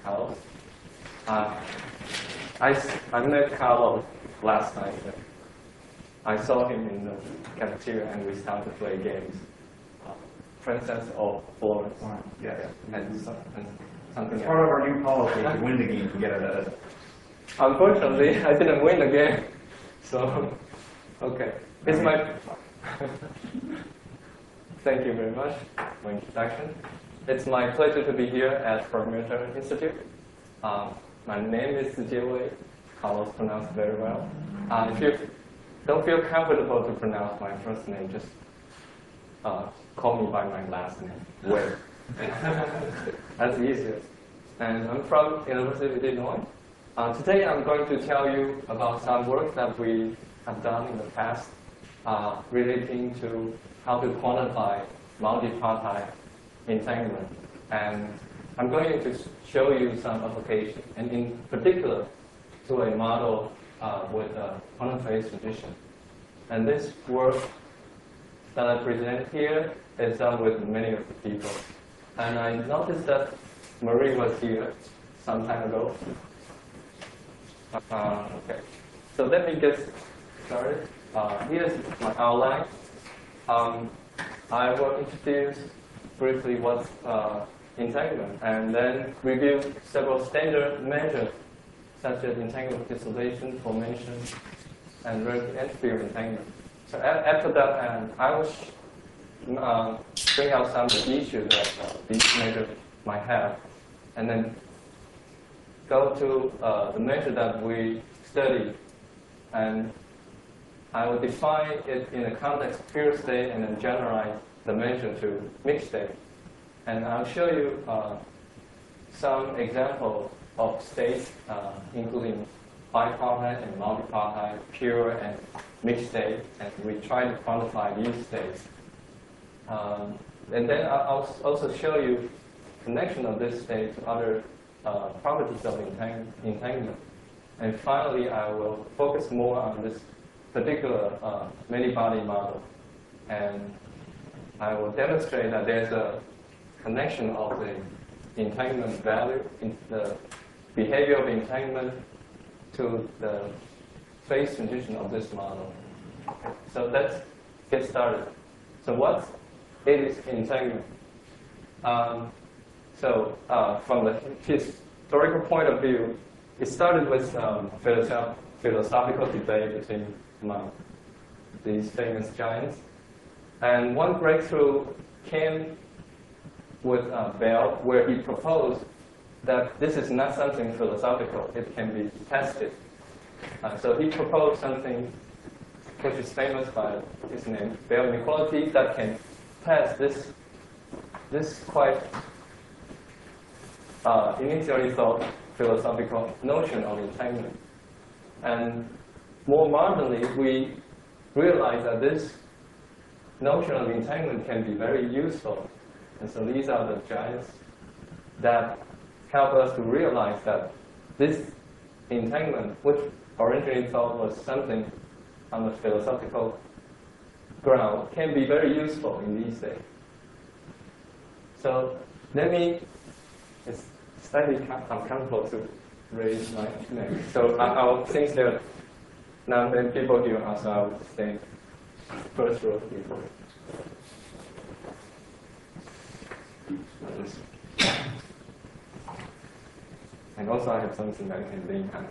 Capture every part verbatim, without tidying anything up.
Carlos. Uh, I, I met Carlos last night. I saw him in the cafeteria and we started to play games. Uh, Princess of Florence. Wow. Yeah, yeah. And, some, and something It's else. part of our new policy to win the game to get it. Unfortunately, I didn't win the game. So, okay. It's my... Thank you very much for introduction. It's my pleasure to be here at Perimeter Institute. Um, my name is Jie Wei. Carlos pronounced very well. Uh, if you don't feel comfortable to pronounce my first name, just uh, call me by my last name, Wei. That's easier. And I'm from University of Illinois. Uh, today I'm going to tell you about some work that we have done in the past uh, relating to how to quantify multipartite entanglement. And I'm going to show you some applications, and in particular to a model uh, with a quantum phase transition. And this work that I present here is done with many of the people. And I noticed that Marie was here some time ago. Uh, okay, so let me get started. Uh, here's my outline. Um, I will introduce briefly what's uh, entanglement, and then review several standard measures such as entanglement dissolution, formation, and relative entropy of entanglement. So a after that, um, I will uh, bring out some of the issues that uh, these measures might have, and then go to uh, the measure that we study, and I will define it in the context of pure state and then generalize the measure to mixed state. And I'll show you uh, some examples of states, uh, including bipartite and multipartite, pure and mixed state, and we try to quantify these states. Um, and then I'll also show you connection of this state to other uh, properties of entang entanglement. And finally, I will focus more on this particular uh, many-body model, and I will demonstrate that there's a connection of the entanglement value, in the behavior of entanglement, to the phase transition of this model. So let's get started. So what is entanglement? Um, so uh, from the historical point of view, it started with um, philosoph philosophical debate between among these famous giants. And one breakthrough came with uh, Bell, where he proposed that this is not something philosophical, it can be tested. Uh, so he proposed something which is famous by his name, Bell inequality, that can test this, this quite uh, initially thought philosophical notion of entanglement. And more modernly, we realize that this notion of entanglement can be very useful. And so these are the giants that help us to realize that this entanglement, which originally thought was something on the philosophical ground, can be very useful in these days. So let me, it's slightly uncomfortable to raise my neck. So I, I'll think there now then people here also I will stay first row people. And also I have something that I can lean on.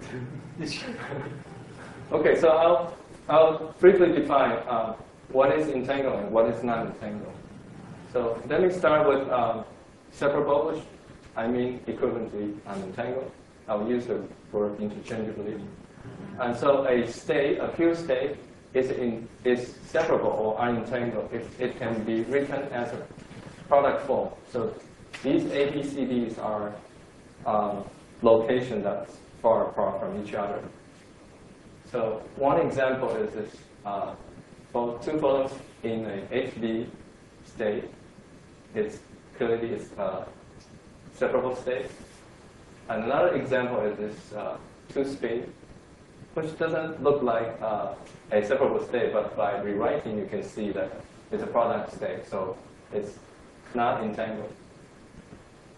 Okay, so I'll, I'll briefly define uh, what is entangled and what is not entangled. So let me start with um, separable, which I mean equivalently unentangled. I'll use the word interchangeably. And so a state, a pure state, is, in, is separable or unentangled if it can be written as a product form. So these A, B, C, Ds are um, locations that's far apart from each other. So one example is this, uh, both two photons in a H D state. It's clearly it's a separable state. And another example is this uh, two spin, which doesn't look like uh, a separable state, but by rewriting you can see that it's a product state, so it's not entangled.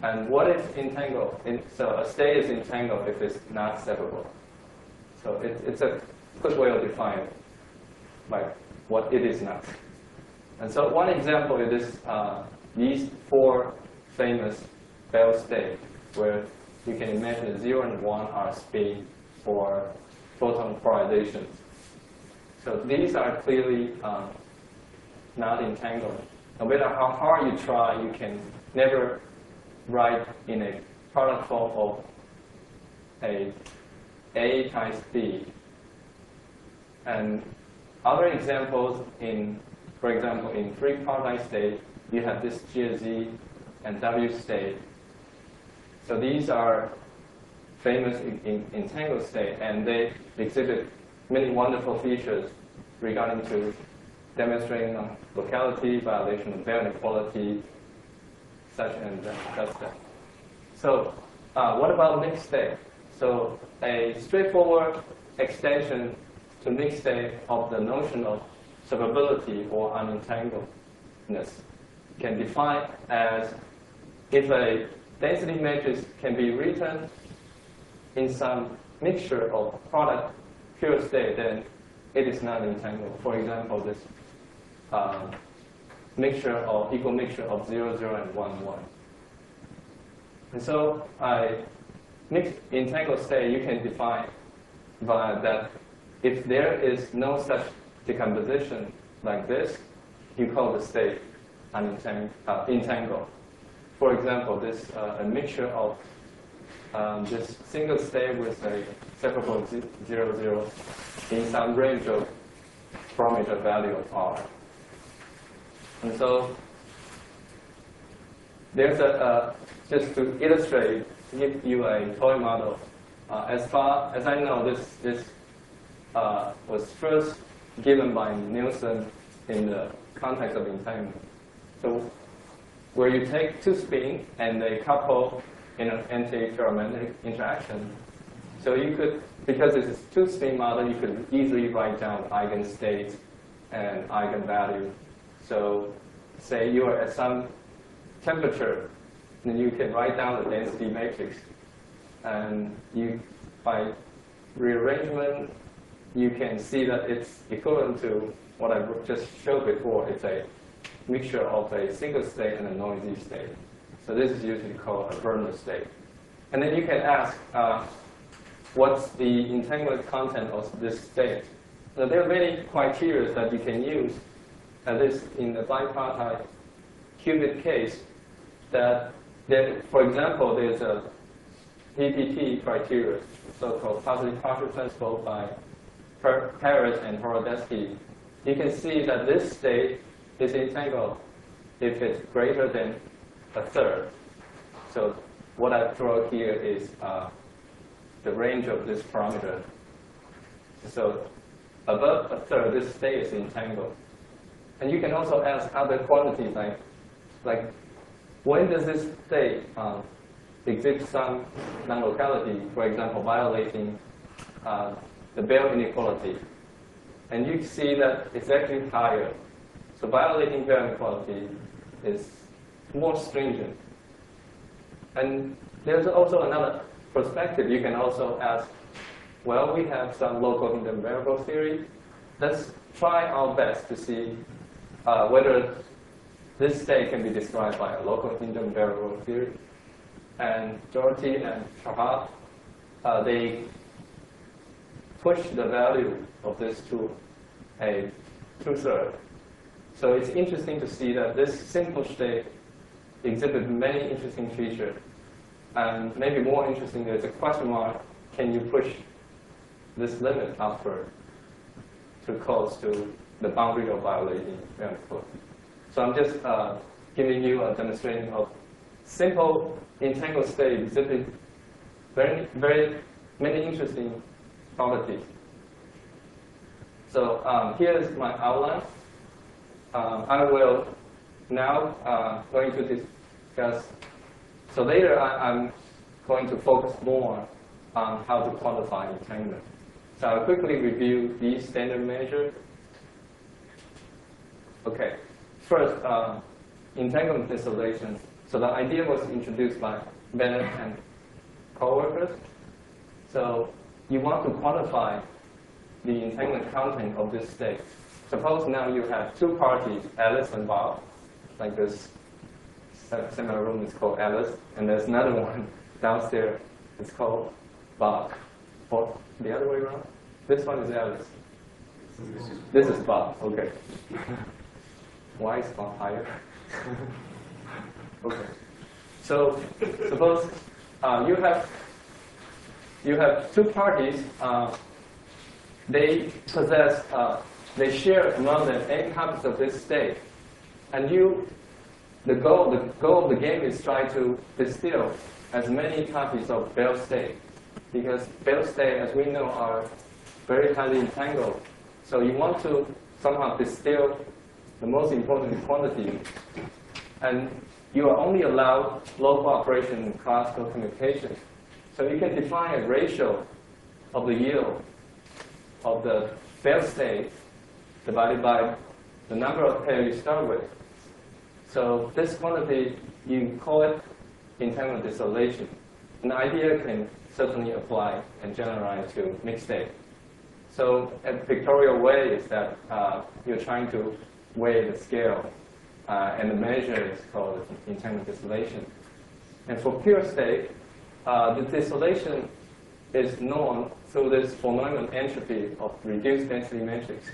And what is entangled? In, so a state is entangled if it's not separable. So it, it's a good way of defining like what it is not. And so one example is this, uh, these four famous Bell states, where you can imagine zero and one are spin or photon polarizations. So these are clearly um, not entangled. No matter how hard you try, you can never write in a product form of a A times B. And other examples in, for example, in free quantized state, you have this G Z and W state. So these are famous in, in, entangled state, and they exhibit many wonderful features regarding to demonstrating uh, locality, violation of Bell inequality, such and such that. So uh, what about mixed state? So a straightforward extension to mixed state of the notion of separability or unentangledness can define as if a density matrix can be written in some mixture of product pure state, then it is not entangled. For example, this um, mixture of equal mixture of zero, zero, and one, one. And so I mixed entangled state you can define by that if there is no such decomposition like this, you call the state unentang uh, entangled. For example, this uh, a mixture of um, this single state with a separable zero, zero in some range of parameter value of R. And so there's a, uh, just to illustrate, give you a toy model. Uh, as far as I know, this, this uh, was first given by Nielsen in the context of entanglement. So where you take two spins and they couple in an anti-ferromagnetic interaction. So you could, because this is two-spin model, you could easily write down eigenstates and eigenvalue. So say you are at some temperature, then you can write down the density matrix. And you, by rearrangement, you can see that it's equivalent to what I just showed before. It's a mixture of a single state and a noisy state. So this is usually called a Werner state. And then you can ask, uh, what's the entanglement content of this state? Now, there are many criteria that you can use, at least in the bipartite qubit case, that, there, for example, there's a P P T criteria, so-called positive partial transpose by Paris and Horodetsky. You can see that this state is entangled if it's greater than a third. So what I draw here is uh, the range of this parameter. So above a third, this state is entangled. And you can also ask other quantities like, like when does this state um, exhibit some non-locality, for example, violating uh, the Bell inequality. And you see that it's actually higher. So violating Bell inequality is more stringent. And there's also another perspective. You can also ask, well, we have some local hidden variable theory. Let's try our best to see uh, whether this state can be described by a local hidden variable theory. And Doherty and Shahab, uh, they push the value of this to a two-thirds. So it's interesting to see that this simple state exhibits many interesting features. And maybe more interesting, there's a question mark, can you push this limit upward to close to the boundary of violating Bell inequality? So I'm just uh, giving you a demonstration of simple entangled state exhibiting very, very many interesting properties. So um, here's my outline. Um, I will now uh, going to discuss. So later I, I'm going to focus more on how to quantify entanglement. So I'll quickly review these standard measures. Okay, first uh, entanglement distillation. So the idea was introduced by Bennett and co-workers. So you want to quantify the entanglement content of this state. Suppose now you have two parties, Alice and Bob, like this seminar room is called Alice, and there's another one downstairs, it's called Bob. Or the other way around? This one is Alice. This is Bob, okay. Why is Bob higher? Okay. So suppose uh, you have you have two parties. Uh, they possess, uh, they share among them n copies of this state, and you, the goal the goal of the game is try to distill as many copies of Bell state, because Bell state, as we know, are very highly entangled. So you want to somehow distill the most important quantity, and you are only allowed local operation in classical communication. So you can define a ratio of the yield of the Bell state divided by the number of pairs you start with. So this quantity, you call it entanglement distillation. An idea can certainly apply and generalize to mixed state. So a pictorial way is that uh, you're trying to weigh the scale, uh, and the measure is called entanglement distillation. And for pure state, uh, the distillation is known through this von Neumann entropy of reduced density matrix.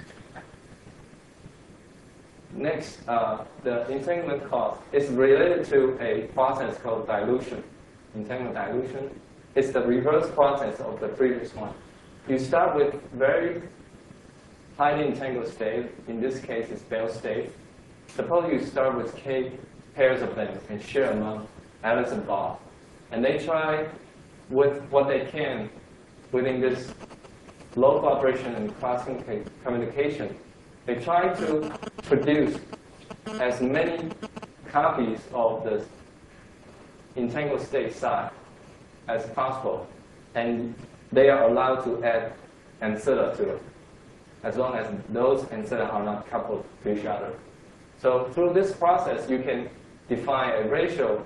Next, uh, the entanglement cost is related to a process called dilution, entanglement dilution. It's the reverse process of the previous one. You start with very highly entangled state. In this case, it's Bell state. Suppose you start with k pairs of them and share among Alice and Bob. And they try with what they can within this local operation and cross communication. They try to produce as many copies of the entangled state psi as possible. And they are allowed to add ancilla to it, as long as those ancilla are not coupled to each other. So through this process, you can define a ratio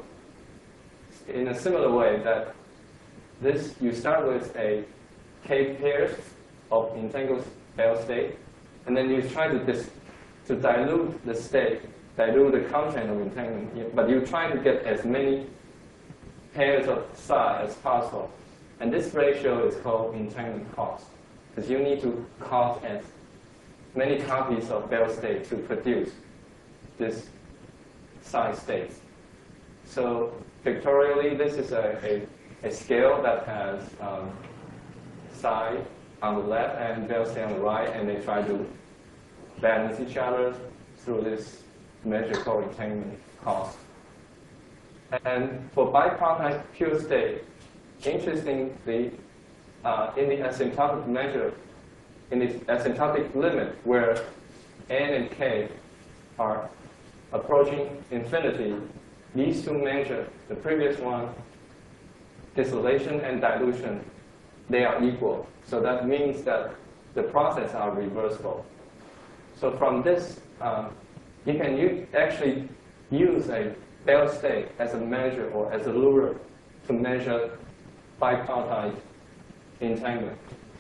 in a similar way that this, you start with a k pairs of entangled Bell state, and then you try to, dis, to dilute the state, dilute the content of entanglement, but you try to get as many pairs of psi as possible. And this ratio is called entanglement cost, because you need to cost as many copies of Bell state to produce this psi state. So pictorially, this is a, a, a scale that has um, psi on the left and Bell state on the right, and they try to balance each other through this measure called entanglement cost. And for bipartite pure state, interestingly, uh, in the asymptotic measure, in the asymptotic limit where n and k are approaching infinity, these two measures, the previous one, distillation and dilution, they are equal. So that means that the processes are reversible. So from this, um, you can use, actually use a Bell state as a measure or as a lure to measure bipartite entanglement.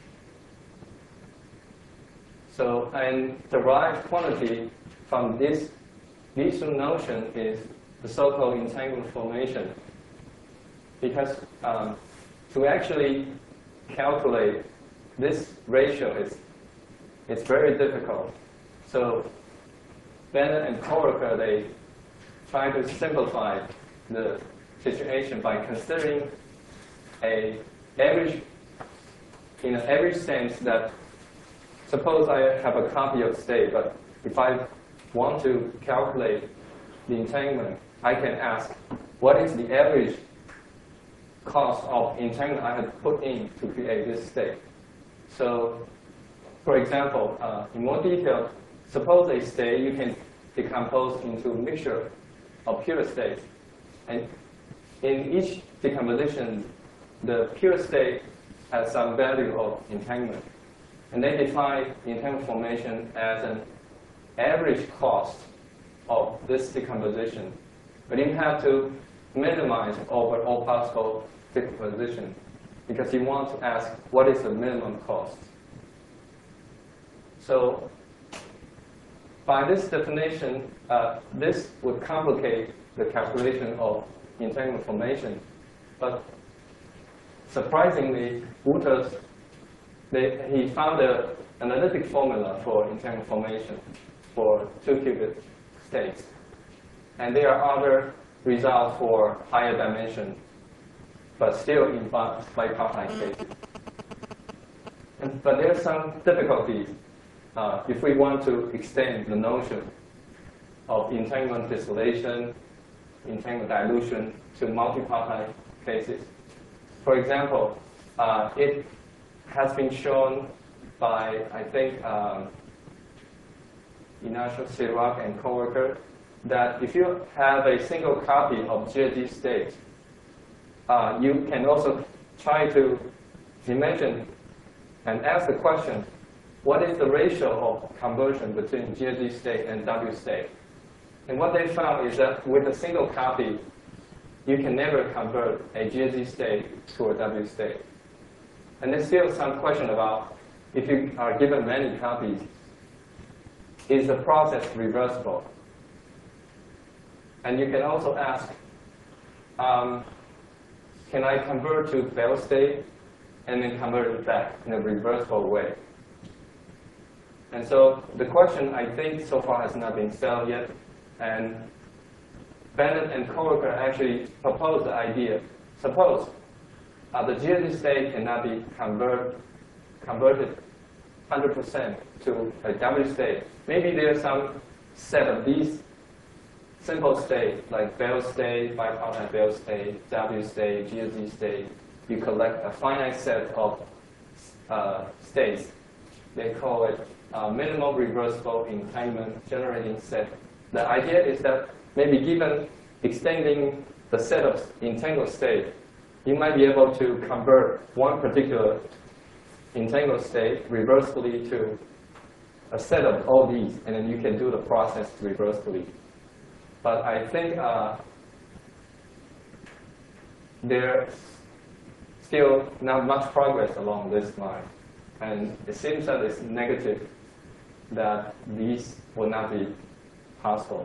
So, and derived quantity from this, these two notions is the so-called entanglement formation. Because um, to actually calculate this ratio is it's very difficult. So Bennett and coworker, they try to simplify the situation by considering a average, in an average sense that, suppose I have a copy of state, but if I want to calculate the entanglement, I can ask, what is the average cost of entanglement I have put in to create this state? So, for example, uh, in more detail, suppose a state you can decompose into a mixture of pure states. And in each decomposition, the pure state has some value of entanglement. And they define entanglement formation as an average cost of this decomposition But you have to minimize over all possible decomposition because you want to ask what is the minimum cost. So by this definition, uh, this would complicate the calculation of entanglement formation. But surprisingly, Wouters, they, he found an analytic formula for entanglement formation for two qubit states. And there are other results for higher dimension, but still in bipartite cases. And, but there are some difficulties uh, if we want to extend the notion of entanglement distillation, entanglement dilution to multipartite cases. For example, uh, it has been shown by, I think, um, Ignacio Cirac and coworker, that if you have a single copy of G Z state, uh, you can also try to imagine and ask the question, what is the ratio of conversion between G Z state and W state? And what they found is that with a single copy, you can never convert a G Z state to a W state. And there's still some question about if you are given many copies, is the process reversible? And you can also ask, um, can I convert to Bell state and then convert it back in a reversible way? And so the question, I think, so far has not been settled yet. And Bennett and coworker actually proposed the idea. Suppose uh, the G Z state cannot be convert, converted one hundred percent to a W state. Maybe there's some set of these simple states, like Bell state, bipartite Bell state, W state, G Z state. You collect a finite set of uh, states. They call it uh, minimal reversible entanglement generating set. The idea is that maybe given extending the set of entangled state, you might be able to convert one particular entangled state reversibly to a set of all these, and then you can do the process reversibly. But I think uh, there's still not much progress along this line. And it seems that it's negative that these will not be possible.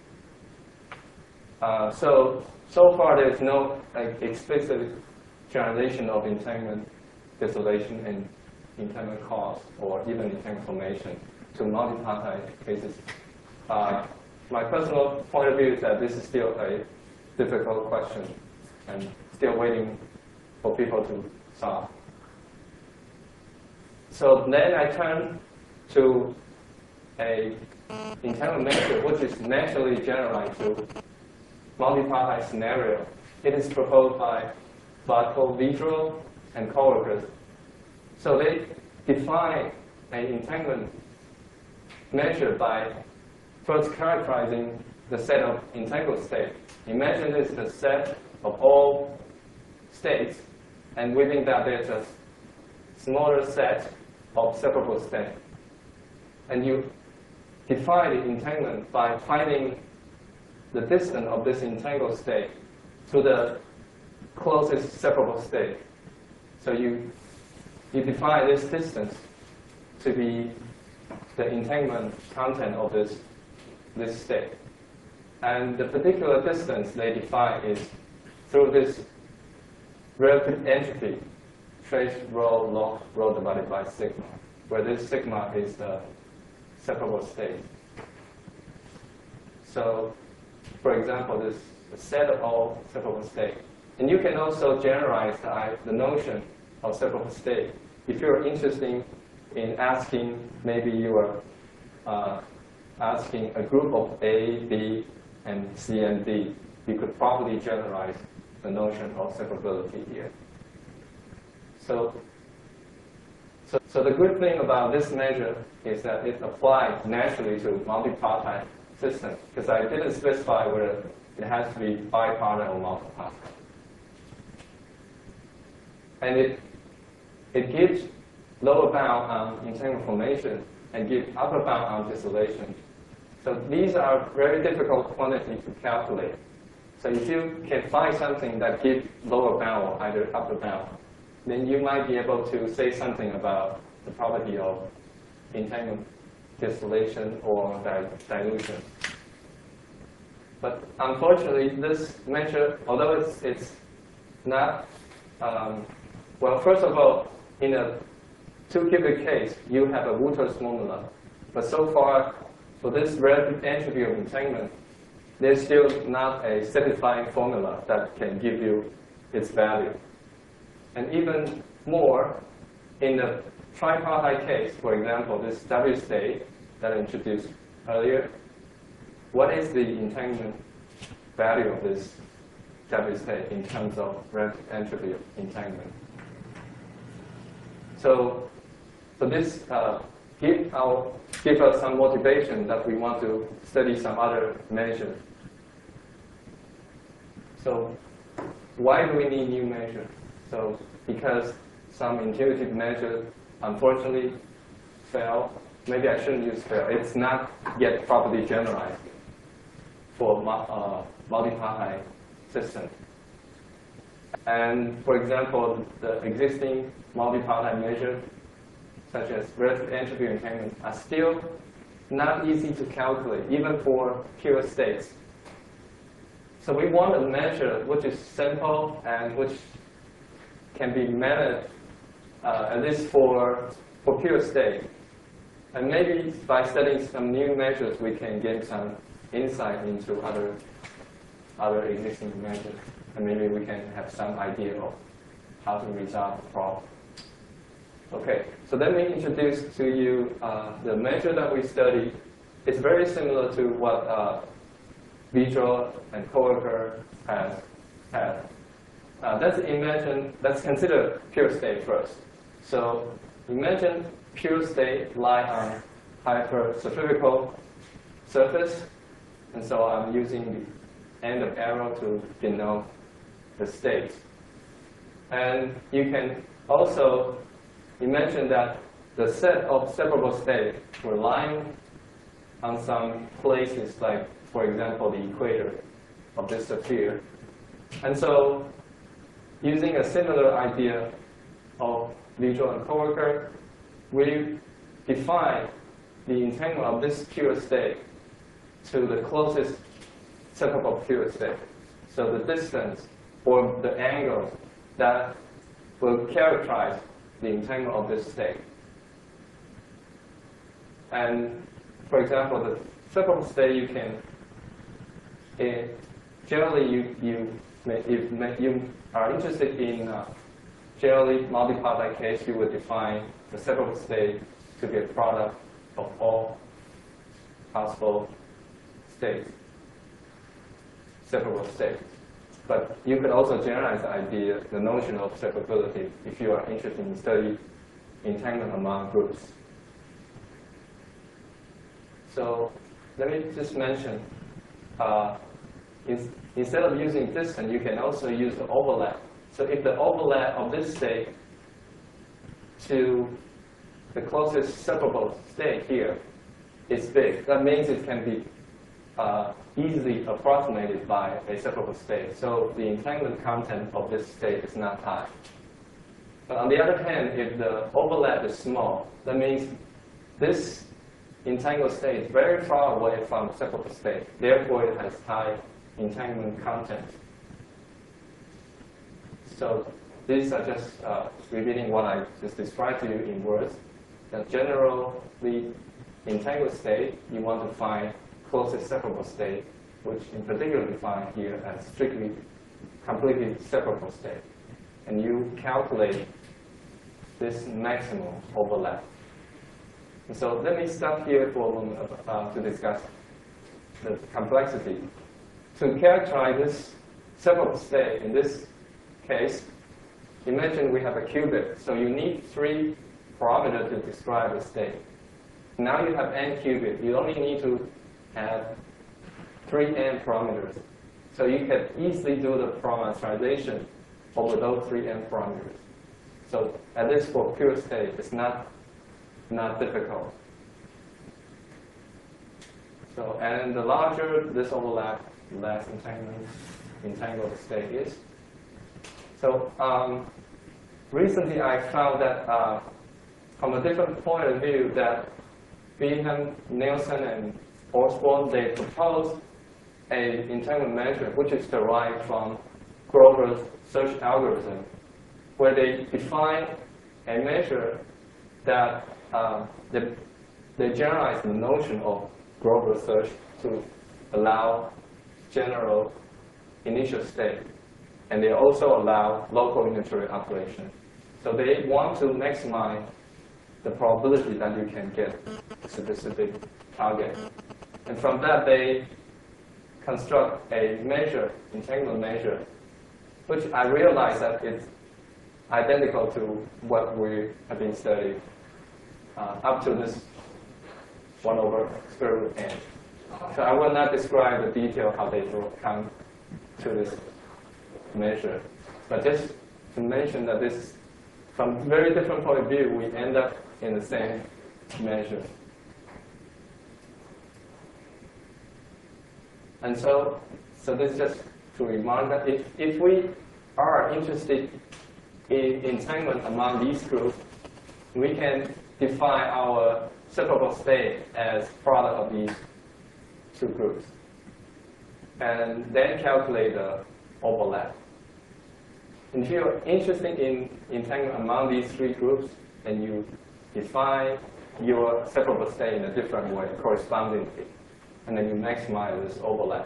Uh, so, so far there's no like, explicit generalization of entanglement distillation and entanglement cost, or even entanglement formation to multipartite cases. Uh, my personal point of view is that this is still a difficult question and still waiting for people to solve. So then I turn to a entanglement measure which is naturally generalized to multipartite scenario. It is proposed by Bartol-Vidro and coworkers. So they define an entanglement measure by first characterizing the set of entangled states. Imagine this is the set of all states, and within that there's a smaller set of separable states. And you define the entanglement by finding the distance of this entangled state to the closest separable state. So you, you define this distance to be the entanglement content of this, this state. And the particular distance they define is through this relative entropy, trace rho log rho divided by sigma, where this sigma is the separable state. So, for example, this set of all separable states. And you can also generalize the, the notion of separable state. If you're interested in asking, maybe you are uh, asking a group of A, B, and C and D, you could probably generalize the notion of separability here. So, so, so the good thing about this measure is that it applies naturally to multipartite systems, because I didn't specify whether it has to be bipartite or multipartite. And it, it gives lower bound on entanglement formation and gives upper bound on distillation. So these are very difficult quantities to calculate. So if you can find something that gives lower bound or either upper bound, then you might be able to say something about the property of entanglement, distillation, or di dilution. But unfortunately, this measure, although it's, it's not, um, well, first of all, in a two-qubit case, you have a Wouters formula. But so far, for this relative entropy of entanglement, there's still not a satisfying formula that can give you its value. And even more, in the tripartite case, for example, this W state that I introduced earlier, what is the entanglement value of this W state in terms of relative entropy of entanglement? So, so this uh, give, our, give us some motivation that we want to study some other measures. So why do we need new measures? So because some intuitive measures unfortunately fail. Maybe I shouldn't use fail. It's not yet properly generalized for uh, multipartite system. And for example, the existing multipartite measures, such as relative entropy entanglement, are still not easy to calculate, even for pure states. So we want a measure which is simple and which can be managed, uh, at least for, for pure state. And maybe by studying some new measures, we can gain some insight into other, other existing measures. And maybe we can have some idea of how to resolve the problem. Okay, so let me introduce to you uh, the measure that we studied. It's very similar to what uh, Vidro and Coworker has had. Uh, let's imagine, let's consider pure state first. So imagine pure state lie on hypercentrifugal surface, and so I'm using the end of arrow to denote the state. And you can also imagine that the set of separable states were lying on some places, like, for example, the equator of this sphere. And so, using a similar idea of Vidro and Coworker, we define the entanglement of this pure state to the closest separable pure state. So the distance or the angle that will characterize the entanglement of this state. And for example, the separable state you can, uh, generally you, you, may, if may, you are interested in uh, generally multipartite case, you would define the separable state to be a product of all possible states, separable states. But you could also generalize the idea, the notion of separability, if you are interested in studying entanglement among groups. So let me just mention, uh, in, instead of using distance, you can also use the overlap. So if the overlap of this state to the closest separable state here is big, that means it can be uh, easily approximated by a separable state. So the entanglement content of this state is not high. But on the other hand, if the overlap is small, that means this entangled state is very far away from the separable state. Therefore, it has high entanglement content. So these are just uh, repeating what I just described to you in words. That generally, entangled state, you want to find closest separable state, which in particular defined here as strictly, completely separable state. And you calculate this maximum overlap. And so let me stop here for a moment uh, to discuss the complexity. To characterize this separable state in this case, imagine we have a qubit. So you need three parameters to describe the state. Now you have n qubit. You only need to have three n parameters. So you can easily do the parameterization over those three n parameters. So at least for pure state, it's not, not difficult. So, and the larger this overlap, less entanglement. entangled state is. So um, recently I found that uh, from a different point of view that Bingham, Nielsen, and Osborne, they proposed a entanglement measure which is derived from Grover's search algorithm, where they define a measure that uh, they, they generalize the notion of Grover search to allow general initial state. And they also allow local unitary operation. So they want to maximize the probability that you can get a specific target. And from that, they construct a measure, entanglement measure, which I realize that it's identical to what we have been studying uh, up to this one over square root n. So I will not describe the detail how they come to this measure, but just to mention that this, from very different point of view, we end up in the same measure. And so, so this is just to remind that if, if we are interested in entanglement among these groups, we can define our separable state as product of these two groups, and then calculate the overlap. And if you're interested in entanglement among these three groups, then you define your separable state in a different way, correspondingly, and then you maximize this overlap.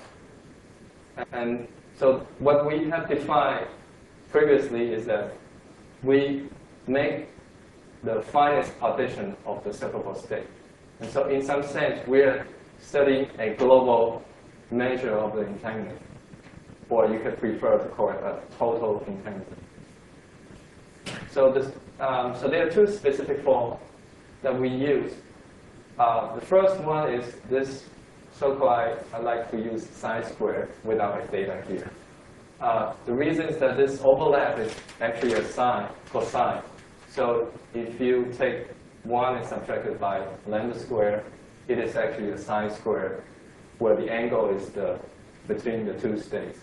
And so what we have defined previously is that we make the finest partition of the separable state. And so in some sense, we're studying a global measure of the entanglement, or you could prefer to call it a total entanglement. So, this, um, so there are two specific forms that we use. Uh, the first one is this so-called, I, I like to use sine squared without a theta here. Uh, the reason is that this overlap is actually a sine, cosine. So if you take one and subtract it by lambda squared, it is actually a sine squared, where the angle is the between the two states.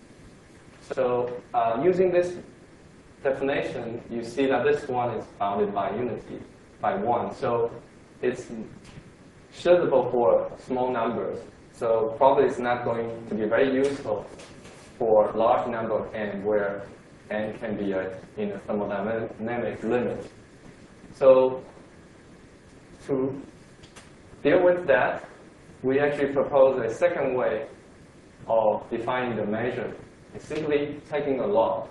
So uh, using this definition, you see that this one is bounded by unity, by one. So it's suitable for small numbers. So probably it's not going to be very useful for large number of n, where n can be a, in a thermodynamic limit. So to deal with that, we actually propose a second way of defining the measure. It's simply taking a log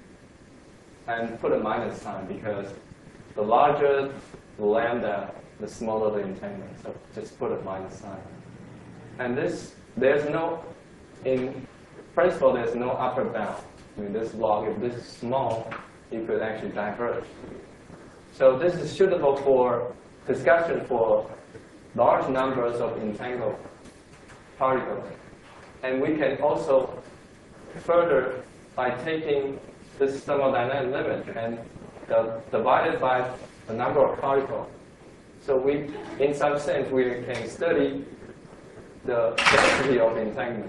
and put a minus sign, because the larger the lambda, the smaller the entanglement. So just put a minus sign. And this, there's no, in principle, there's no upper bound. I mean, this log, if this is small, it could actually diverge. So this is suitable for discussion for large numbers of entangled particles. And we can also further, by taking this thermodynamic limit and the, divided by the number of particles. So we, in some sense, we can study the density of entanglement.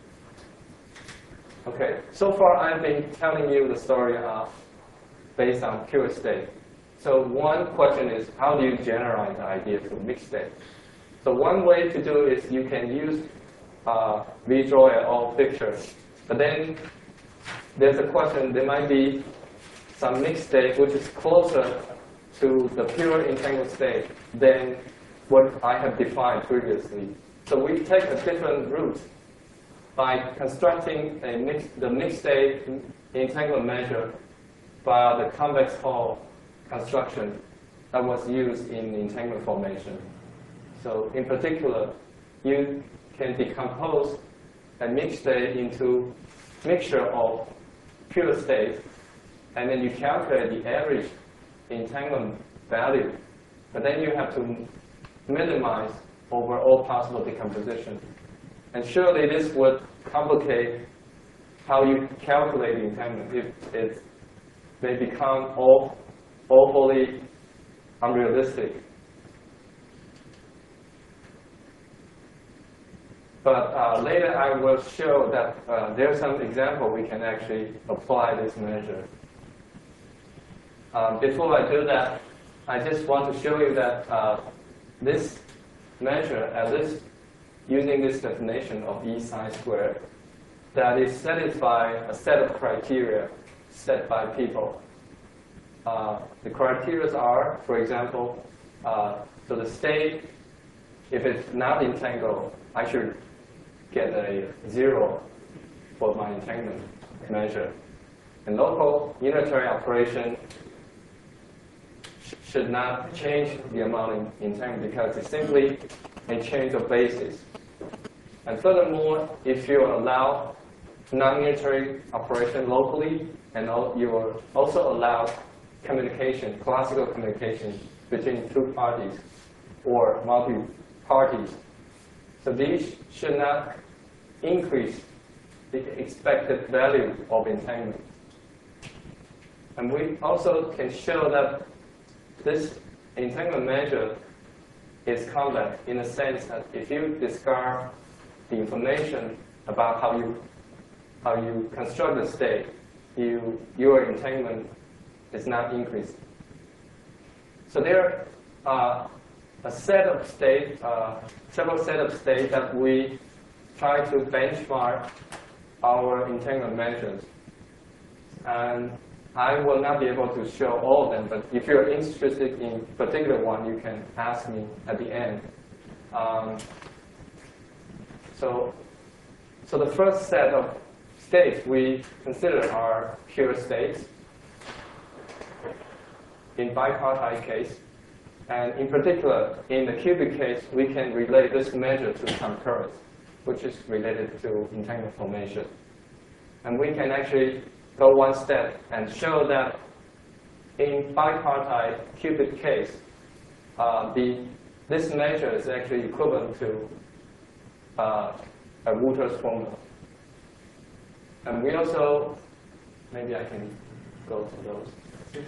Okay, so far I've been telling you the story of based on pure state. So one question is, how do you generalize the idea to mixed state? So one way to do is you can use uh, Vidroy et al. Picture. But then there's a question, there might be some mixed state which is closer to the pure entangled state than what I have defined previously. So we take a different route by constructing a mix, the mixed state entanglement measure by the convex hull construction that was used in entanglement formation. So in particular, you can decompose a mixed state into mixture of pure states, and then you calculate the average entanglement value. But then you have to minimize over all possible decomposition. And surely this would complicate how you calculate the entanglement if it may become all, awfully unrealistic. But uh, later I will show that uh, there's some example we can actually apply this measure. Uh, before I do that, I just want to show you that uh, this measure, at least using this definition of E psi squared, that is satisfy a set of criteria set by people. Uh, the criteria are, for example, uh, so the state, if it's not entangled, I should get a zero for my entanglement measure. And local unitary operation sh should not change the amount in entanglement because it's simply a change of basis. And furthermore, if you allow non-unitary operation locally, and you will also allow communication, classical communication between two parties or multi-parties. So these should not increase the expected value of entanglement. And we also can show that this entanglement measure is convex in the sense that if you discard the information about how you how you construct the state, you your entanglement is not increased. So there are a set of states, uh, several set of states that we try to benchmark our entanglement measures. And I will not be able to show all of them, but if you're interested in particular one, you can ask me at the end. Um, so, so the first set of states we consider are pure states in bipartite case. And in particular, in the cubic case, we can relate this measure to concurrence, which is related to entanglement formation. And we can actually go one step and show that in bipartite cubic case, uh, the, this measure is actually equivalent to uh, a Wooter's formula. And we also, maybe I can go to those.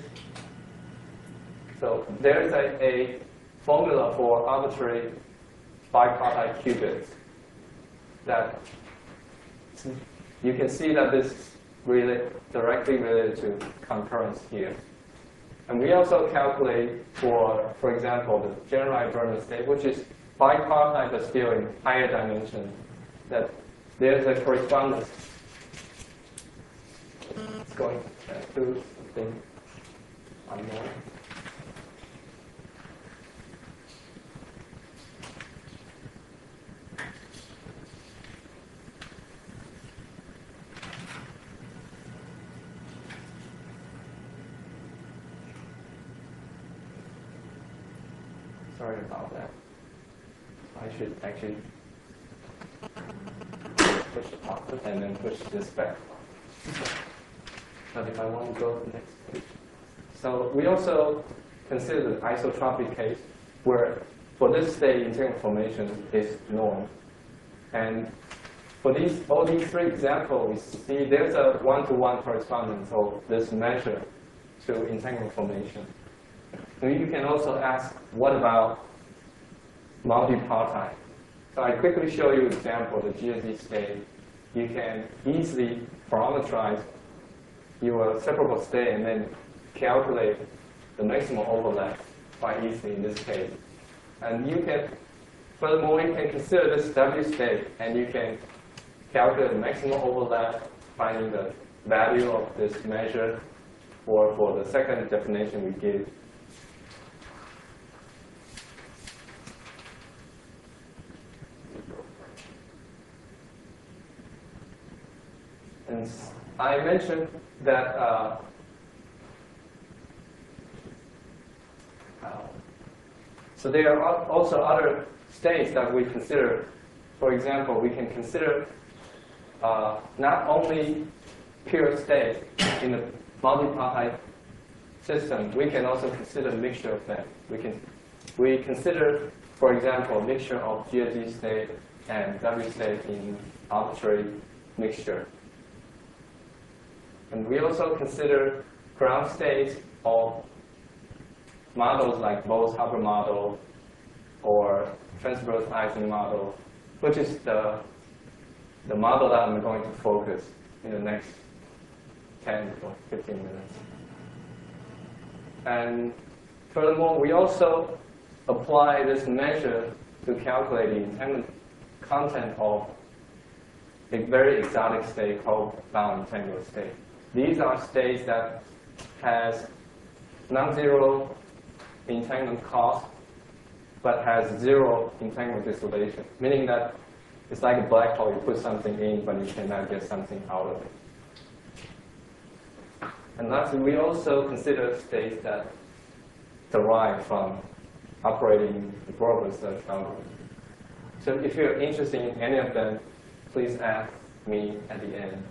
So there's a, a formula for arbitrary bipartite qubits that you can see that this is really directly related to concurrence here. And we also calculate for, for example, the generalized Bernoulli state, which is bipartite but still in higher dimension, that there's a correspondence. It's going to something unknown. Sorry about that. I should actually push the top and then push this back. But if I want to go to the next page. So we also consider the isotropic case where for this state entanglement formation is norm. And for these all these three examples, we see there's a one-to-one correspondence of this measure to entanglement formation. And you can also ask, what about multipartite? So I quickly show you an example, the G S E state. You can easily parameterize your separable state and then calculate the maximum overlap quite easily in this case. And you can, furthermore, you can consider this W state and you can calculate the maximum overlap, finding the value of this measure for, for the second definition we give. And I mentioned that uh, uh, so there are also other states that we consider. For example, we can consider uh, not only pure states in the multipartite system, we can also consider a mixture of them. We can we consider, for example, a mixture of G S E state and W state in arbitrary mixture. And we also consider ground states of models like Bose-Hubbard model or transverse Ising model which is the, the model that I'm going to focus in the next ten or fifteen minutes. And furthermore, we also apply this measure to calculate the entanglement content of a very exotic state called bound entangled state. These are states that has non-zero entanglement cost, but has zero entanglement dissolution, meaning that it's like a black hole. You put something in, but you cannot get something out of it. And lastly, we also consider states that derive from operating the Grover search algorithm. So if you're interested in any of them, please ask me at the end.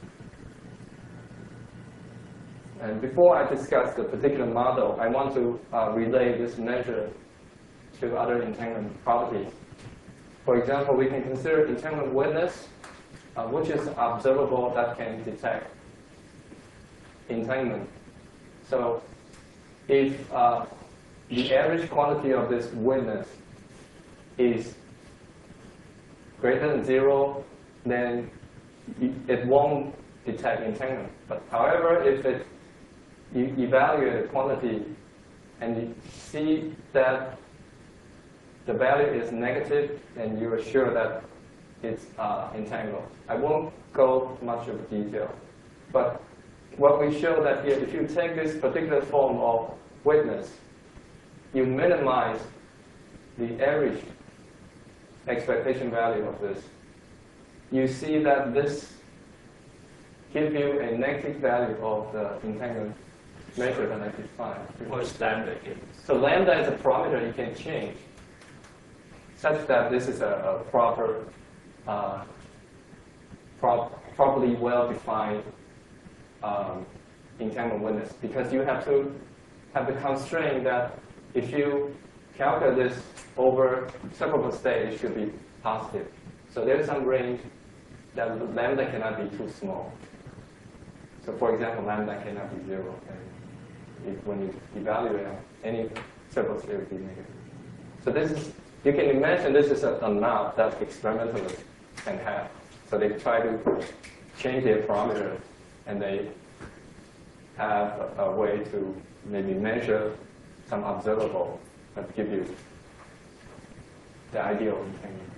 And before I discuss the particular model, I want to uh, relay this measure to other entanglement properties. For example, we can consider entanglement witness, uh, which is observable that can detect entanglement. So if uh, the average quantity of this witness is greater than zero, then it won't detect entanglement. But however, if it, you evaluate the quantity and you see that the value is negative, then you are sure that it's uh, entangled. I won't go much of detail, but what we show that here, if you take this particular form of witness, you minimize the average expectation value of this. You see that this gives you a negative value of the entanglement measure that I defined. What's lambda here? So lambda is a parameter you can change, such that this is a, a proper, uh, prop, properly well-defined um, entanglement witness, because you have to have the constraint that if you calculate this over separable states, it should be positive. So there's some range that lambda cannot be too small. So for example, lambda cannot be zero. And if, when you evaluate any separable state, it will be negative. So this is, you can imagine this is an amount that experimentalists can have. So they try to change their parameter, and they have a, a way to maybe measure some observable that give you the ideal entanglement.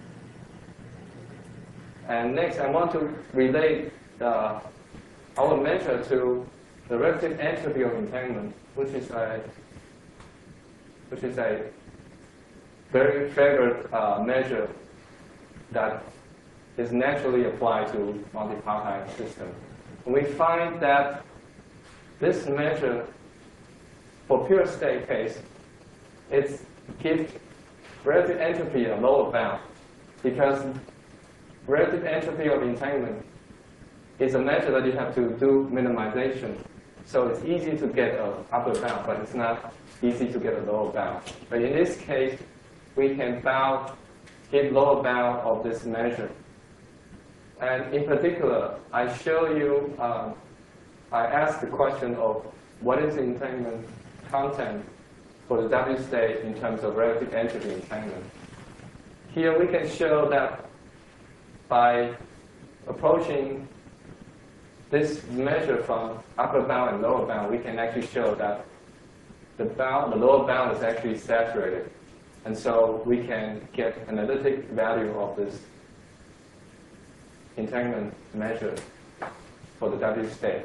And next, I want to relate uh, our measure to the relative entropy of entanglement, which is a which is a very favored uh, measure that is naturally applied to multipartite systems. And we find that this measure, for pure state case, it gives relative entropy a lower bound, because relative entropy of entanglement is a measure that you have to do minimization. So it's easy to get an upper bound, but it's not easy to get a lower bound. But in this case, we can bound, give lower bound of this measure. And in particular, I show you, um, I ask the question of what is the entanglement content for the W state in terms of relative entropy entanglement. Here we can show that by approaching this measure from upper bound and lower bound, we can actually show that the bound, the lower bound is actually saturated. And so we can get an analytic value of this entanglement measure for the W state.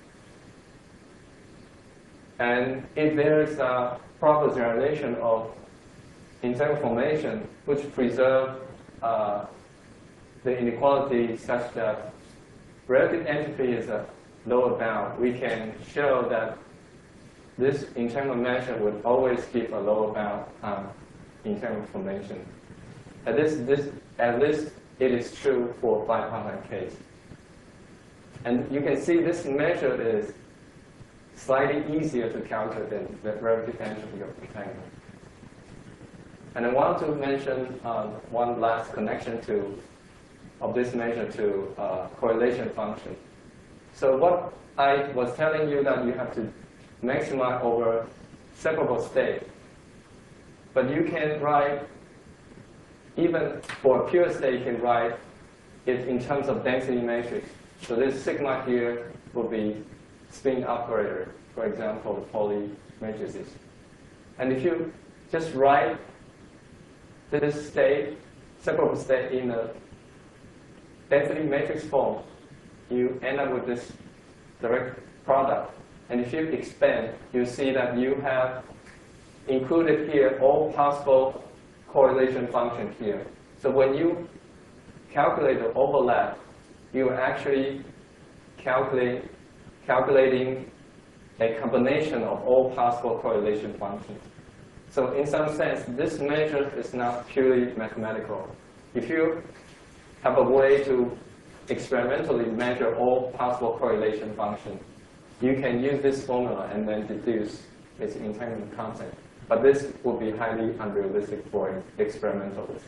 And if there is a proper generalization of entanglement formation which preserve uh, the inequality such that relative entropy is a lower bound, we can show that this entanglement measure would always give a lower bound um, entanglement formation. At this, this, at least it is true for bipartite case. And you can see this measure is slightly easier to calculate than the relative entropy of entanglement. And I want to mention um, one last connection to of this measure to uh, correlation function. So what I was telling you that you have to maximize over separable state, but you can write even for a pure state, you can write it in terms of density matrix. So this sigma here will be spin operator, for example, the Pauli matrices. And if you just write this state, separable state in a density matrix form, you end up with this direct product. And if you expand, you see that you have included here all possible correlation functions here. So when you calculate the overlap, you are actually calculate, calculating a combination of all possible correlation functions. So in some sense, this measure is not purely mathematical. If you have a way to experimentally measure all possible correlation functions, you can use this formula and then deduce its entanglement content. But this would be highly unrealistic for experimentalists.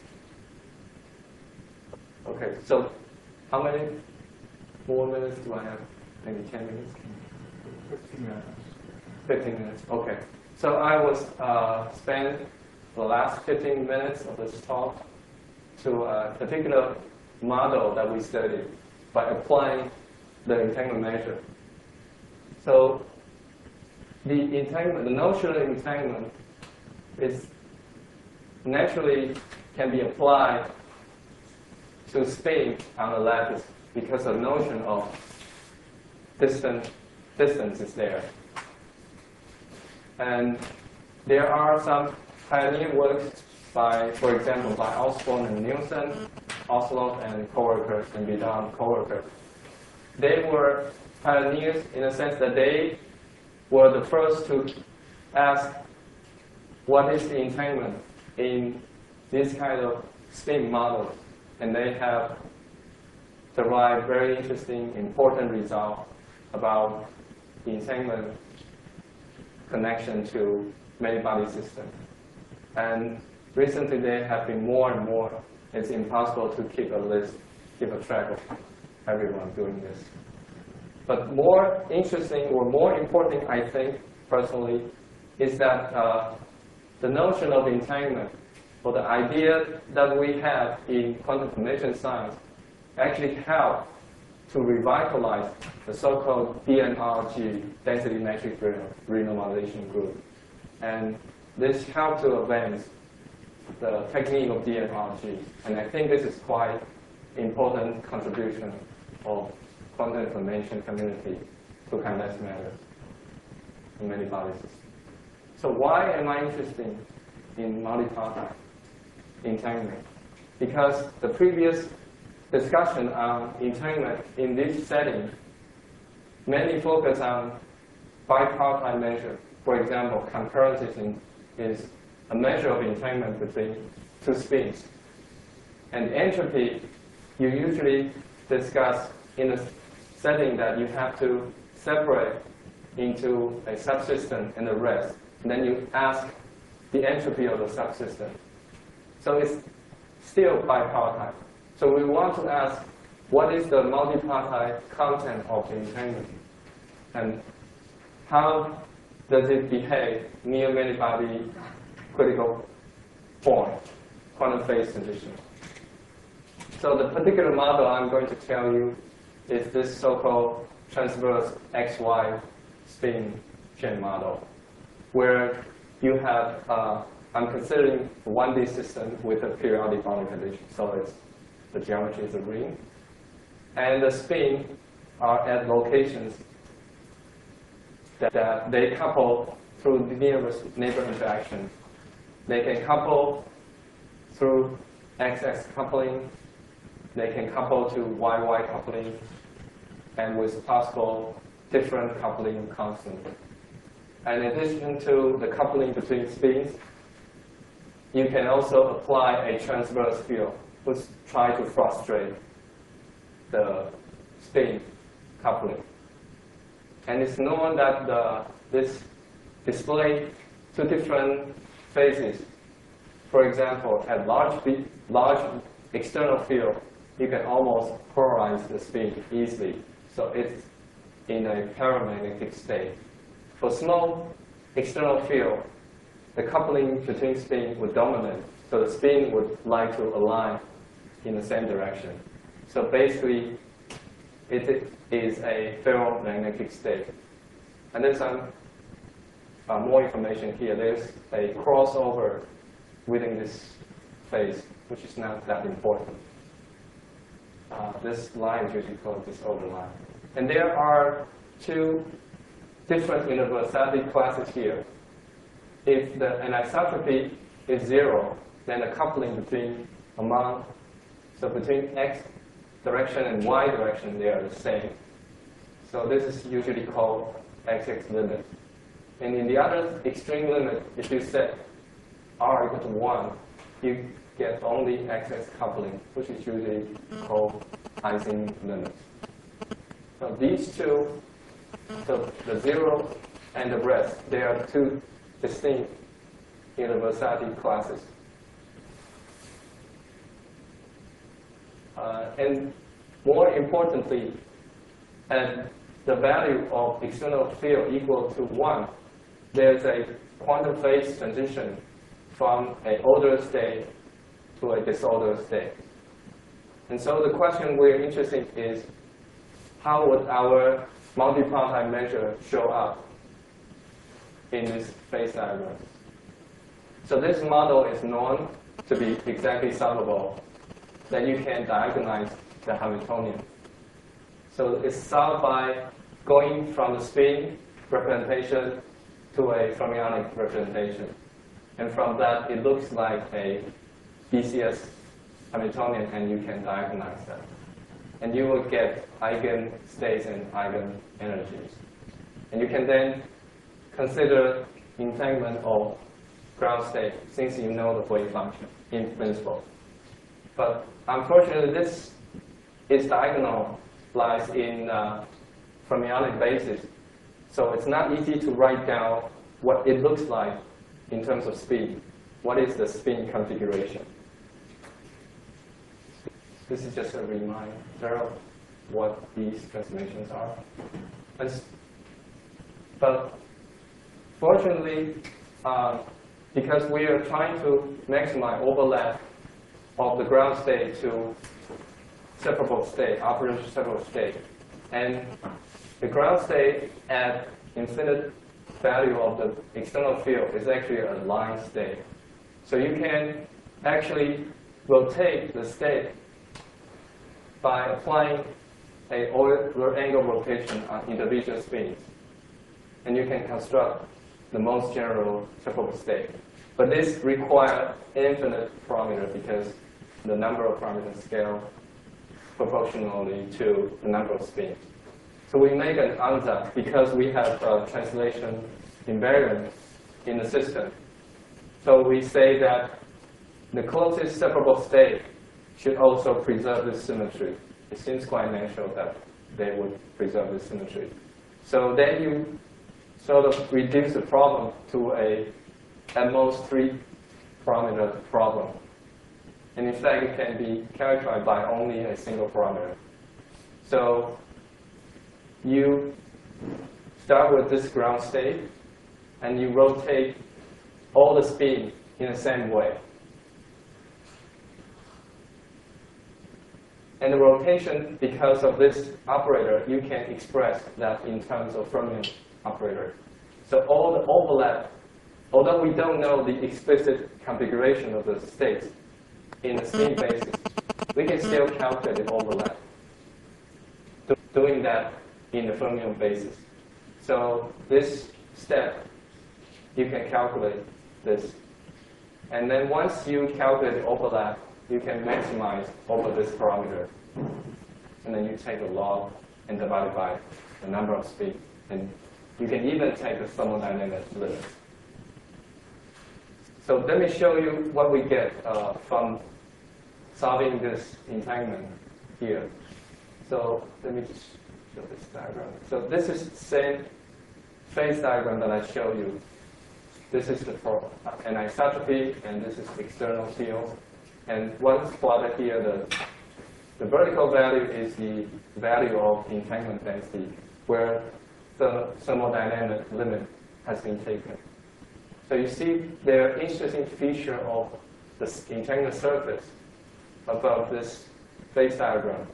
Okay, so how many more minutes do I have? Maybe ten minutes? fifteen minutes. fifteen minutes, okay. So I was uh, spend the last fifteen minutes of this talk to a particular model that we studied by applying the entanglement measure. So the entanglement, the notion of entanglement is naturally can be applied to spin on the lattice because the notion of distance, distance is there. And there are some pioneer works by, for example, by Osborne and Nielsen, Oslo and coworkers, and Vidal and coworkers. They were pioneers in the sense that they were the first to ask what is the entanglement in this kind of spin models. And they have derived very interesting, important results about the entanglement connection to many-body systems. And recently there have been more and more. It's impossible to keep a list, keep a track of everyone doing this. But more interesting or more important, I think, personally, is that uh, the notion of entanglement, or the idea that we have in quantum information science, actually help to revitalize the so-called D N R G, density matrix renormalization group. And this helped to advance the technique of D N R G. And I think this is quite important contribution of quantum information community to condensed matter in many body systems. So why am I interested in multipartite entanglement? Because the previous discussion on entanglement in this setting mainly focus on bipartite measure. For example, concurrency is a measure of entanglement between two spins. And entropy, you usually discuss in a setting that you have to separate into a subsystem and the rest. And then you ask the entropy of the subsystem. So it's still bipartite. So we want to ask, what is the multipartite content of the entanglement? And how does it behave near many-body critical point, quantum phase condition? So the particular model I'm going to tell you is this so-called transverse X Y spin chain model, where you have, uh, I'm considering a one D system with a periodic boundary condition. So it's, the geometry is a ring. And the spin are at locations that, that they couple through the nearest neighbor interaction. They can couple through X X coupling. They can couple to Y Y coupling, and with possible different coupling constant. And in addition to the coupling between spins, you can also apply a transverse field, which try to frustrate the spin coupling. And it's known that the, this display two different phases. For example, at large, large external field, you can almost polarize the spin easily. So it's in a paramagnetic state. For small external field, the coupling between spin would dominate So the spin would like to align in the same direction. So basically, it is a ferromagnetic state. And there's some uh, more information here. There's a crossover within this phase, which is not that important. Uh, this line is usually called disorder line. And there are two different universality classes here. If the anisotropy is zero, then the coupling between among, so between x direction and y direction, they are the same. So this is usually called x-x limit. And in the other extreme limit, if you set r equal to one, you get only x-x coupling, which is usually called Ising limit. So these two, so the zero and the rest, they are two distinct universality classes. Uh, and more importantly, at the value of external field equal to one, there's a quantum phase transition from an ordered state to a disordered state. And so the question we're interested in is, how would our multi-paradigm measure show up in this phase diagram? So this model is known to be exactly solvable. Then you can diagonalize the Hamiltonian. So it's solved by going from the spin representation to a fermionic representation. And from that, it looks like a B C S Hamiltonian, and you can diagonalize that. And you will get eigenstates and eigenenergies. And you can then consider entanglement of ground state, since you know the wave function in principle. But unfortunately, this is diagonalized in uh, fermionic basis. So it's not easy to write down what it looks like in terms of spin. What is the spin configuration? This is just a reminder of what these transformations are. And, but fortunately, uh, because we are trying to maximize overlap of the ground state to separable state, operator separable state, and the ground state at infinite value of the external field is actually a line state. So you can actually rotate the state by applying a Euler angle rotation on individual spins. And you can construct the most general separable state. But this requires infinite parameter because the number of parameters scale proportionally to the number of spins. So we make an ansatz because we have a translation invariant in the system. So we say that the closest separable state should also preserve this symmetry. It seems quite natural that they would preserve this symmetry. So then you sort of reduce the problem to a at most three parameter problem. And in fact, it can be characterized by only a single parameter. So you start with this ground state, and you rotate all the spin in the same way. And the rotation, because of this operator, you can express that in terms of fermion operator. So all the overlap, although we don't know the explicit configuration of the states in the spin basis, we can still calculate the overlap, doing that in the fermion basis. So this step, you can calculate this. And then once you calculate the overlap, you can maximize over this parameter. And then you take the log and divide it by the number of spins. And you can even take the thermodynamic limit. So let me show you what we get uh, from solving this entanglement here. So let me just show this diagram. So this is the same phase diagram that I showed you. This is the for anisotropy, and this is external field. And what's plotted here, the, the vertical value is the value of entanglement density, where the thermodynamic limit has been taken. So you see, there are interesting feature of the entanglement surface above this phase diagram.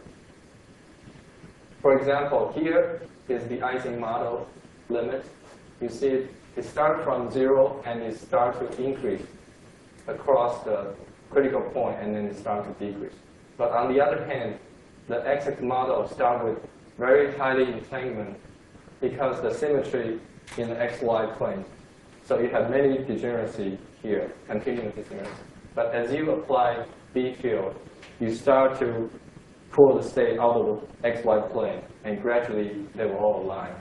For example, here is the Ising model limit. You see it, it starts from zero and it starts to increase across the critical point, and then it starts to decrease. But on the other hand, the X-axis model starts with very highly entanglement because the symmetry in the X Y plane. So you have many degeneracy here, continuous degeneracy. But as you apply B field, you start to pull the state out of the X Y plane, and gradually they will all align.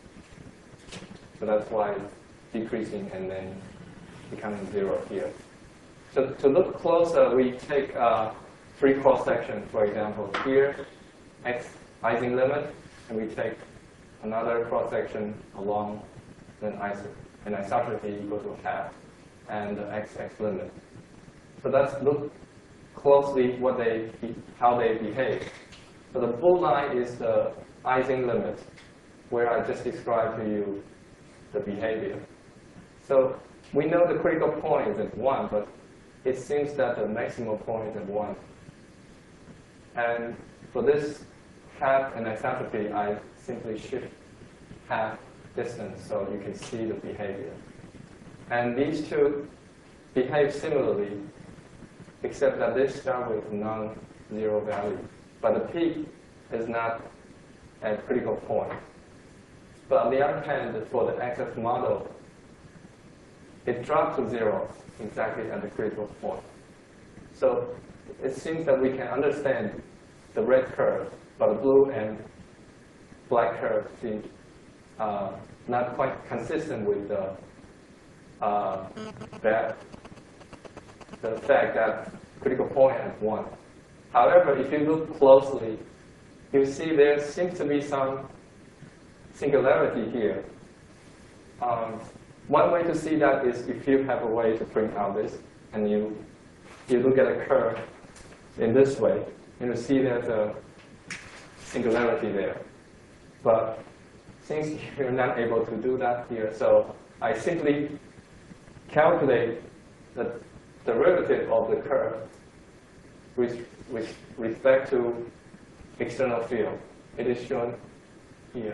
So that's why it's decreasing and then becoming zero here. So to look closer, we take uh, three cross sections, for example. Here, X Ising limit, and we take another cross section along an anisotropy equal to half, and the X X limit. So let's look closely what they, how they behave. So the blue line is the Ising limit, where I just described to you the behavior. So we know the critical point is at one, but it seems that the maximum point is at one. And for this half anisotropy, I simply shift half distance so you can see the behavior. And these two behave similarly, except that they start with non-zero value. But the peak is not at critical point. But on the other hand, for the X X model, it dropped to zero exactly at the critical point. So it seems that we can understand the red curve, but the blue and black curve seem uh, not quite consistent with the, uh, that, the fact that critical point at one. However, if you look closely, you see there seems to be some singularity here. Um, one way to see that is if you have a way to print out this, and you, you look at a curve in this way, and you see there's a singularity there. But since you're not able to do that here, so I simply calculate the derivative of the curve with, with respect to external field. It is shown here.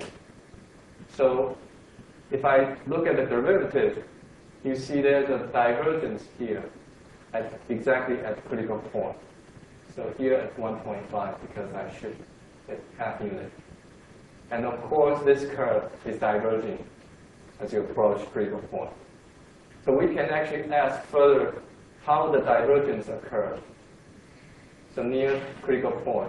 So if I look at the derivative, you see there's a divergence here at exactly at critical point. So here at one point five, because I shift it half unit. And of course, this curve is diverging as you approach critical point. So we can actually ask further how the divergence occurs. So near critical point.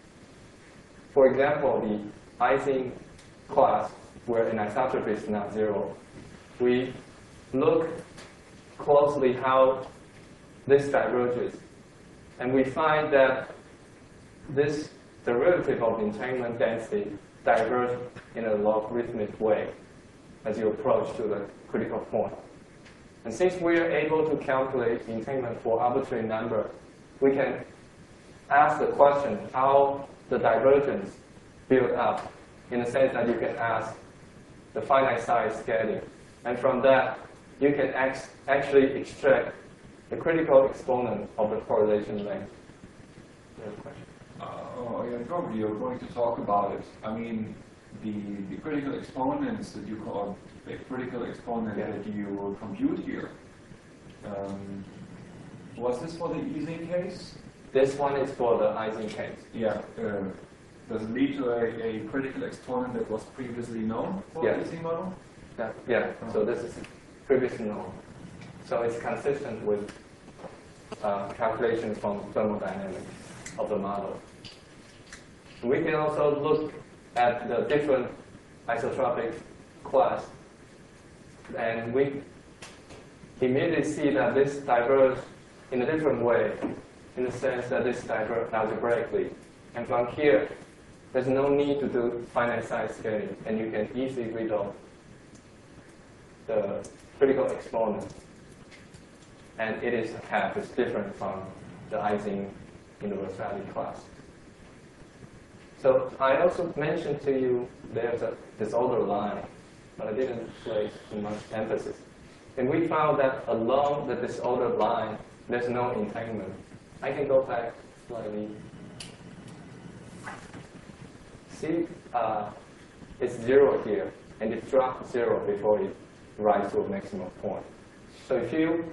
For example, the Ising class, where anisotropy is not zero, we look closely how this diverges. And we find that this derivative of the entanglement density diverges in a logarithmic way as you approach to the critical point. And since we are able to calculate the entanglement for arbitrary number, we can ask the question how the divergence build up, in the sense that you can ask the finite size scaling. And from that, you can ex actually extract the critical exponent of the correlation length. You have a question? Uh, oh, yeah, probably you're going to talk about it. I mean, the, the critical exponents that you call the critical exponent Yeah. that you compute here, um, was this for the Ising case? This one is for the Ising case. Yeah. Uh, does it lead to a, a critical exponent that was previously known for Yeah. the Ising model? Yeah, yeah. So this is previously known. So it's consistent with uh, calculations from thermodynamics of the model. We can also look at the different isotropic class, and we immediately see that this diverges in a different way, in the sense that this diverges algebraically. And from here, there's no need to do finite size scaling, and you can easily read off the critical exponent. And it is half, it's different from the Ising universality class. So I also mentioned to you there's a disorder line, but I didn't place too much emphasis. And we found that along the disorder line, there's no entanglement. I can go back slightly. See, uh, it's zero here, and it drops zero before it rises to a maximum point. So if you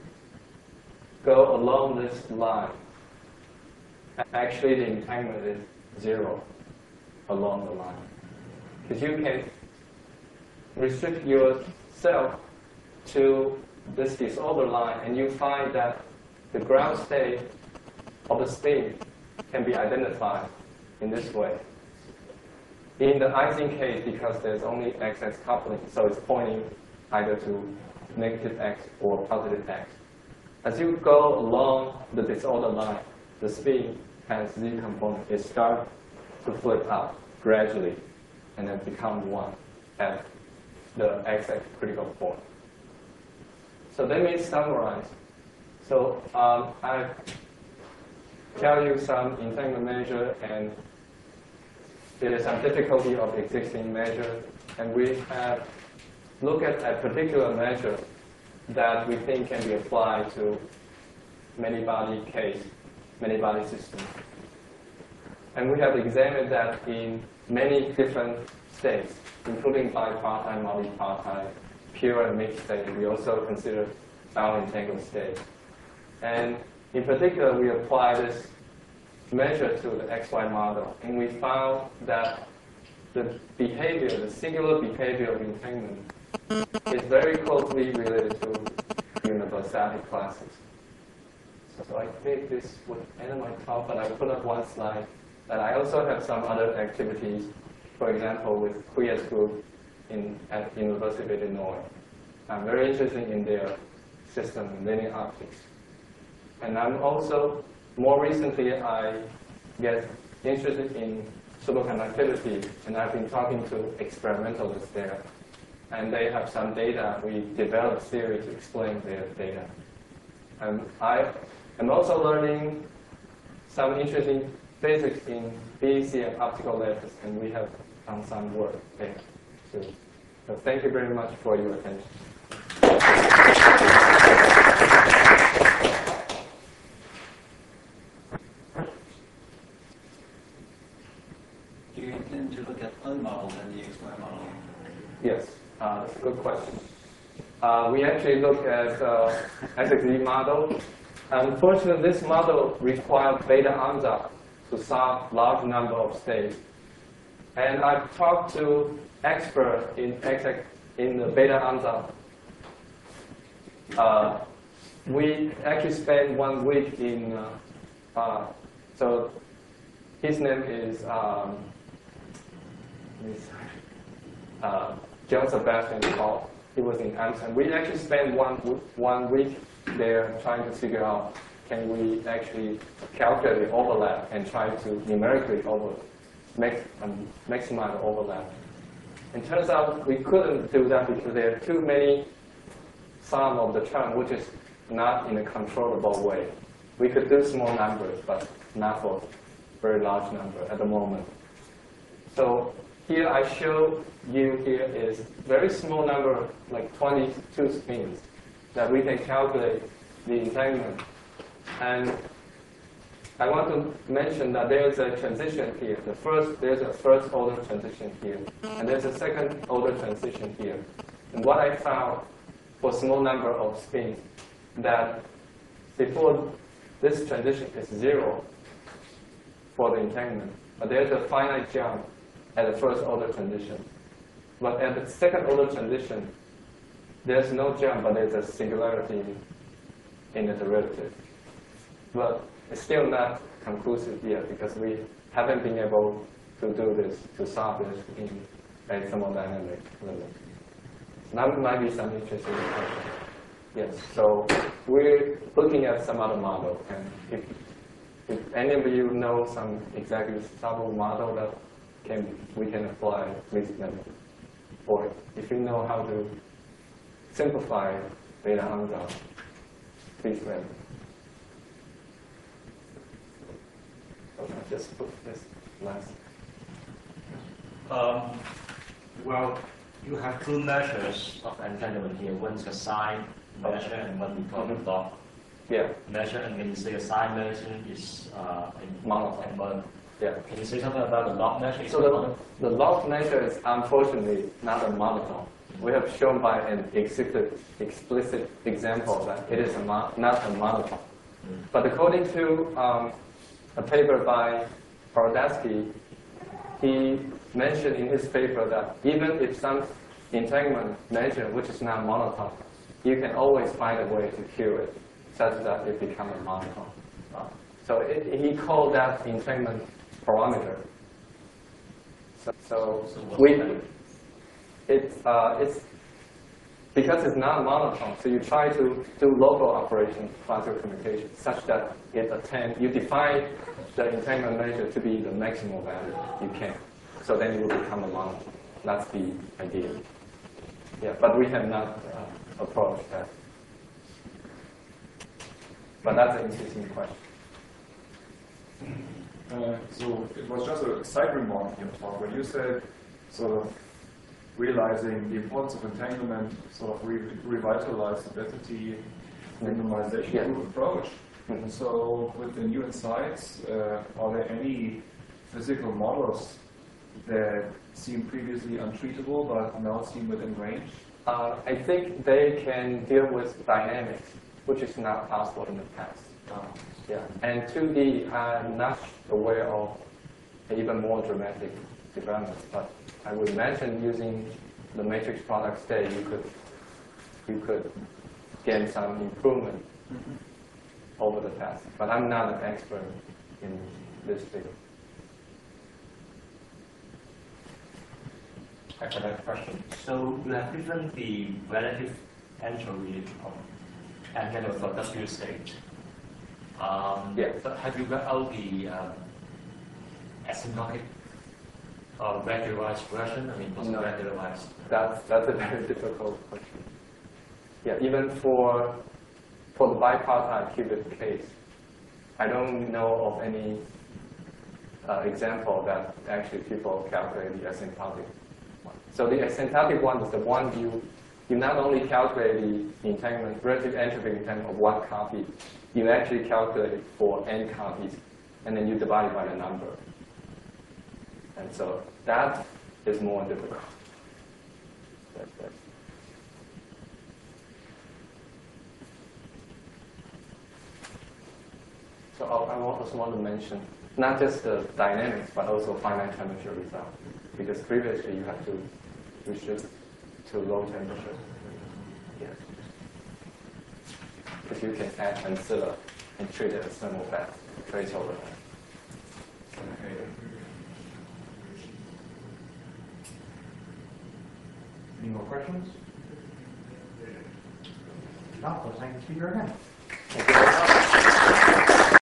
go along this line, actually the entanglement is zero along the line. Because you can restrict yourself to this disorder line, and you find that the ground state of the spin can be identified in this way. In the Ising case, because there's only x-x coupling, so it's pointing either to negative x or positive x. As you go along the disorder line, the spin has z component. It starts to flip out gradually and then become one at the x-x critical point. So let me summarize. So um, I tell you some entanglement measure, and there is some difficulty of existing measure, and we have looked at a particular measure that we think can be applied to many body case, many body system. And we have examined that in many different states, including bipartite, multipartite, pure and mixed state. We also consider bound-entangled state. And in particular, we apply this measure to the X Y model, and we found that the behavior, the singular behavior of entanglement, is very closely related to universality classes. So I think this would end my talk, but I put up one slide that I also have some other activities, for example, with Kuya's group in, at University of Illinois. I'm very interested in their system, linear optics. And I'm also, more recently, I get interested in superconductivity, and I've been talking to experimentalists there. And they have some data. We developed theory to explain their data. And I am also learning some interesting physics in B E C and optical lattice, and we have done some work there too. So thank you very much for your attention. Do you intend to look at other models than the X Y model? Yes, uh, that's a good question. Uh, we actually look at uh, S X Z model. Unfortunately, this model requires beta ansatz to solve large number of states. And I've talked to experts in X X in the beta ansatz. Uh, we actually spent one week in. Uh, uh, so his name is. Um, Uh, John Sebastian Paul. He was in Amsterdam. We actually spent one one week there trying to figure out, can we actually calculate the overlap and try to numerically over make um, maximize the overlap. It turns out we couldn't do that because there are too many sum of the term, which is not in a controllable way. We could do small numbers, but not for very large number at the moment. So here I show you here is very small number, like twenty-two spins, that we can calculate the entanglement. And I want to mention that there is a transition here. The first, there's a first order transition here, and there's a second order transition here. And what I found for small number of spins, that before this transition is zero for the entanglement, but there's a finite jump at the first order transition. But at the second order transition, there's no jump, but there's a singularity in the derivative. But it's still not conclusive yet because we haven't been able to do this, to solve this in a thermodynamic limit. That might be some interesting question. Yes, so we're looking at some other model, and if, if any of you know some exactly stable model that can we can apply mixed limit, or if you know how to simplify beta ansatz, please let me. Okay, just put this last. Um, well, you have two measures of entanglement here. One's a sign measure and one we call the dot. Yeah, measure, and when you say a sine measure is uh, in Monotone. in monotone. yeah. Can you say something about the log measure? Is So it the, monotone? the log measure is unfortunately not a monotone. We have shown by an explicit, explicit example that it is a mon, not a monotone. But according to um, a paper by Brodetsky, he mentioned in his paper that even if some entanglement measure, which is not monotone, you can always find a way to cure it, such that it becomes a monotone. Uh, so it, he called that entanglement parameter. So, so, So what's we, that? it's, uh, it's because it's not monotone, so you try to do local operation classical commutation such that it attain, you define the entanglement measure to be the maximal value you can. So then it will become a monotone. That's the idea. Yeah, but we have not uh, approached that. But that's an interesting question. Uh, so it was just a side remark in your talk when you said sort of realizing the importance of entanglement sort of re revitalized the density minimization Yeah. group approach. Mhm. So with the new insights, uh, are there any physical models that seemed previously untreatable but now seem within range? Uh, I think they can deal with dynamics, which is not possible in the past. Uh, Yeah, and two D, I'm not aware of even more dramatic developments, but I would imagine using the matrix product state, you could you could gain some improvement over the past. But I'm not an expert in this field. I have a question. So you have given the relative entropy of angular for W state. Um, Yeah. But have you got out the um, asymptotic or regularized version? I mean, was it No. regularized? That's that's a very difficult question. Yeah, even for for the bipartite qubit case, I don't know of any uh, example that actually people calculate the asymptotic one. So the asymptotic one is the one you you not only calculate the entanglement, relative entropy entanglement of one copy, you actually calculate it for n copies, and then you divide it by the number. And so that is more difficult. That, that. So I I also want to mention not just the dynamics, but also finite temperature result, because previously you have to restrict to low temperature. Yes. Because you can add ancilla and treat it as thermal bath, trace over that. okay. Any more questions? No, well, thank you for your time.